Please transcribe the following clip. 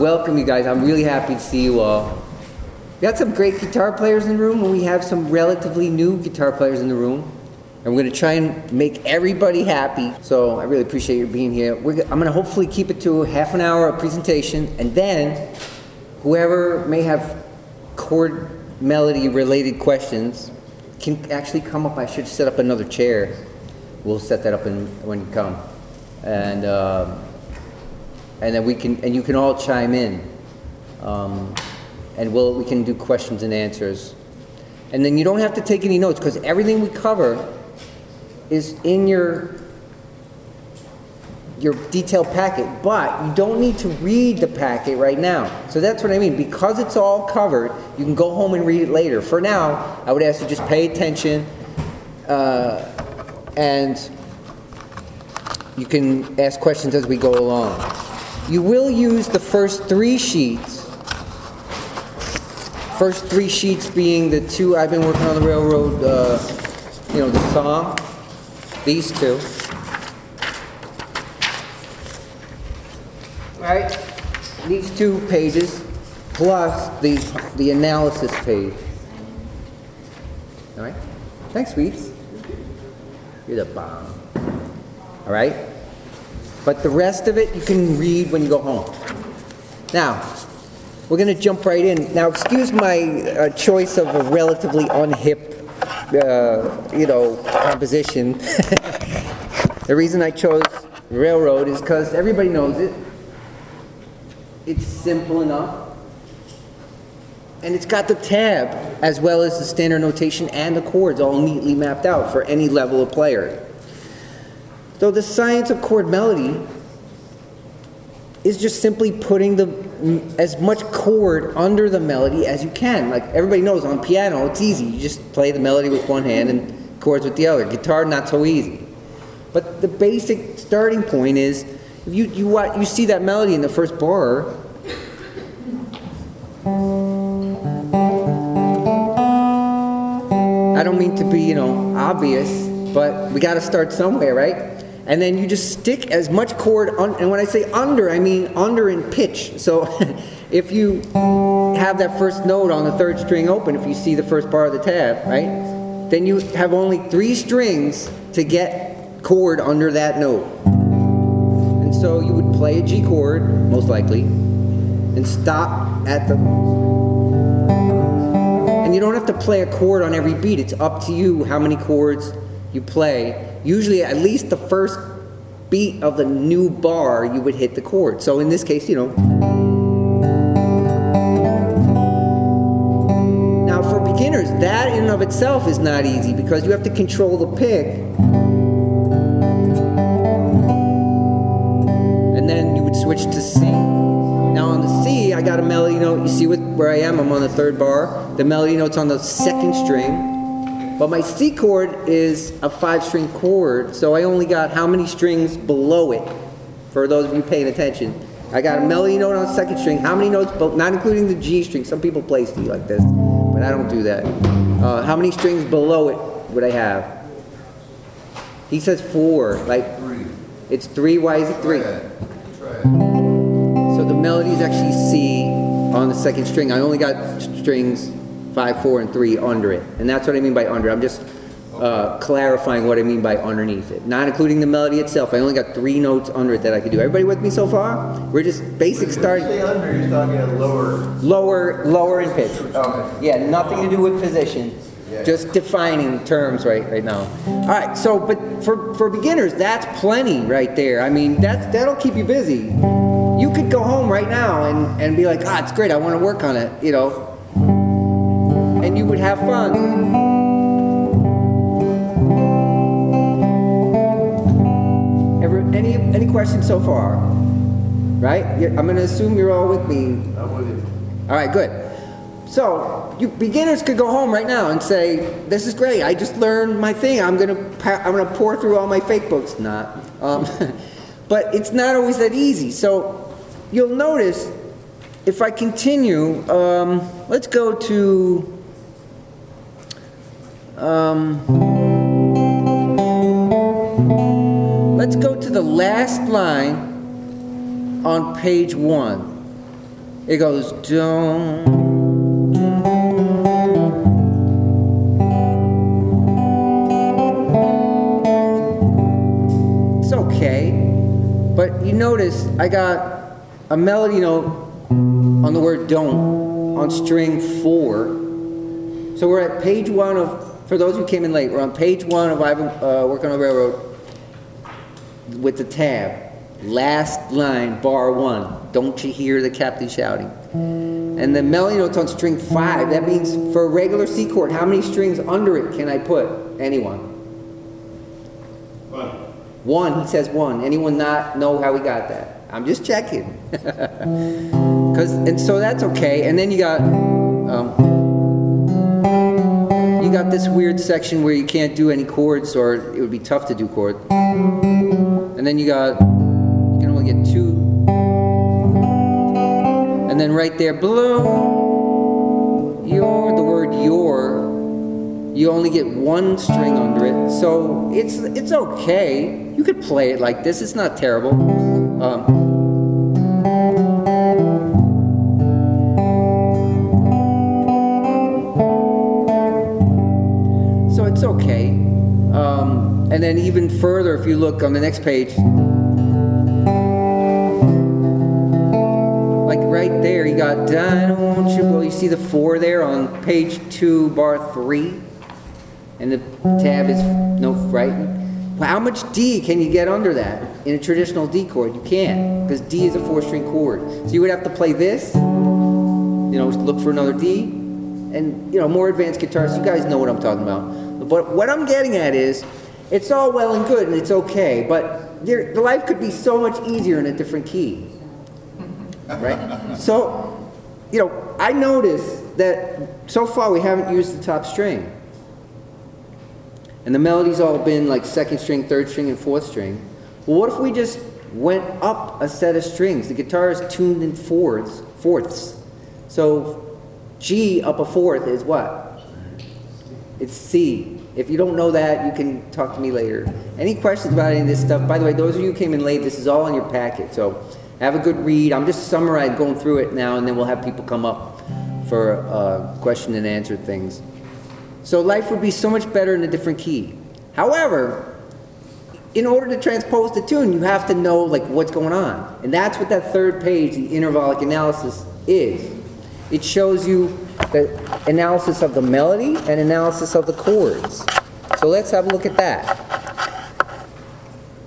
Welcome, you guys. I'm really happy to see you all. We got some great guitar players in the room, and we have some relatively new guitar players in the room. And we're going to try and make everybody happy. So I really appreciate you being here. I'm going to hopefully keep it to half an hour of presentation, and then whoever may have chord melody related questions can actually come up. I should set up another chair. We'll set that up when you come. And then you can all chime in, and we can do questions and answers. And then you don't have to take any notes, because everything we cover is in your detailed packet, but you don't need to read the packet right now. So that's what I mean. Because it's all covered, you can go home and read it later. For now, I would ask you just pay attention, and you can ask questions as we go along. You will use the first three sheets. First three sheets being the two I've been working on the railroad, the song, these two. All right, these 2 pages plus the analysis page. All right, thanks, sweets. You're the bomb. All right. But the rest of it you can read when you go home. Now, we're going to jump right in. Now, excuse my choice of a relatively unhip, composition. The reason I chose railroad is because everybody knows it. It's simple enough. And it's got the tab, as well as the standard notation and the chords all neatly mapped out for any level of player. So the science of chord melody is just simply putting as much chord under the melody as you can. Like everybody knows, on piano it's easy. You just play the melody with one hand and chords with the other. Guitar, not so easy. But the basic starting point is, if you see that melody in the first bar, I don't mean to be, obvious, but we got to start somewhere, right? And then you just stick as much chord, and when I say under, I mean under in pitch. So if you have that first note on the 3rd string open, if you see the first bar of the tab, right, then you have only 3 strings to get chord under that note. And so you would play a G chord, most likely, and stop at the... And you don't have to play a chord on every beat. It's up to you how many chords you play. Usually at least the first beat of the new bar you would hit the chord. So in this case, Now for beginners, that in and of itself is not easy, because you have to control the pick. And then you would switch to C. Now on the C, I got a melody note. You see where I am? I'm on the 3rd bar. The melody note's on the 2nd string. But my C chord is a 5-string chord, so I only got how many strings below it? For those of you paying attention, I got a melody note on the 2nd string. How many notes, not including the G string? Some people play C like this, but I don't do that. How many strings below it would I have? He says 4. Like 3. It's 3. Why is it 3? Try it. So the melody is actually C on the 2nd string. I only got strings 5, 4, and 3 under it. And that's what I mean by under. I'm just clarifying what I mean by underneath it. Not including the melody itself. I only got 3 notes under it that I could do. Everybody with me so far? We're just basic starting. When you say under, you're talking at Lower in pitch. Okay. Yeah, nothing to do with position. Yeah. Just defining terms right now. All right, so, but for beginners, that's plenty right there. I mean, that'll keep you busy. You could go home right now and be like, it's great, I want to work on it, and you would have fun. Any questions so far? Right? I'm going to assume you're all with me. I'm with you. All right, good. So you beginners could go home right now and say, "This is great. I just learned my thing. I'm going to pour through all my fake books." Not, but it's not always that easy. So you'll notice if I continue. Let's go to. Let's go to the last line on page 1. It goes don't. It's okay, but you notice I got a melody note on the word don't on string 4. So we're at page 1 of, for those who came in late, we're on page 1 of Working on the Railroad with the tab. Last line, bar 1. Don't you hear the captain shouting? And the melody note's on string 5. That means for a regular C chord, how many strings under it can I put? Anyone? 1. 1. He says 1. Anyone not know how we got that? I'm just checking. And so that's okay. And then you got this weird section where you can't do any chords, or it would be tough to do chords. And then you can only get 2. And then right there below the word your, you only get 1 string under it. So it's okay. You could play it like this. It's not terrible. So it's okay. And then even further, if you look on the next page, like right there, you got Dinah, won't you blow? You see the 4 there on page 2, bar 3, and the tab is no right. Well, how much D can you get under that in a traditional D chord? You can't, because D is a 4-string chord. So you would have to play this, look for another D, and more advanced guitarists, you guys know what I'm talking about. But what I'm getting at is, it's all well and good and it's okay, but the life could be so much easier in a different key, right? So, I noticed that so far we haven't used the top string. And the melody's all been like 2nd string, 3rd string, and 4th string. Well, what if we just went up a set of strings? The guitar is tuned in fourths. So G up a 4th is what? It's C. If you don't know that, you can talk to me later. Any questions about any of this stuff? By the way, those of you who came in late, this is all in your packet, so have a good read. I'm just summarizing, going through it now, and then we'll have people come up for question and answer things. So life would be so much better in a different key. However, in order to transpose the tune, you have to know what's going on. And that's what that 3rd page, the intervallic analysis, is. It shows you the analysis of the melody and analysis of the chords. So let's have a look at that.